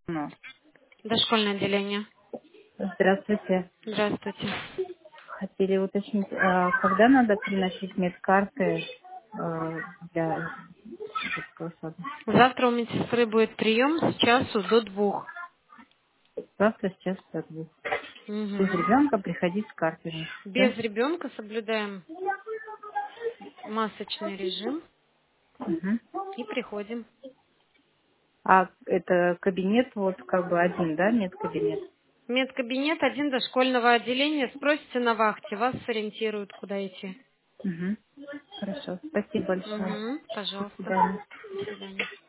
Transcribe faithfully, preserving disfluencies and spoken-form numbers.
Ну, Дошкольное отделение. здравствуйте. Здравствуйте. Хотели уточнить, а когда надо приносить медкарты э, для детского сада? Завтра у медсестры будет прием с часу до двух. Завтра, сейчас, до двух. Без Мгм. ребенка приходить с картами, да? Без ребенка соблюдаем масочный режим Мгм. и приходим. А это кабинет вот как бы один, да, медкабинет? Медкабинет один дошкольного отделения. Спросите на вахте, вас сориентируют, куда идти. Угу. Хорошо, спасибо большое. Угу, До пожалуйста. свидания. До свидания.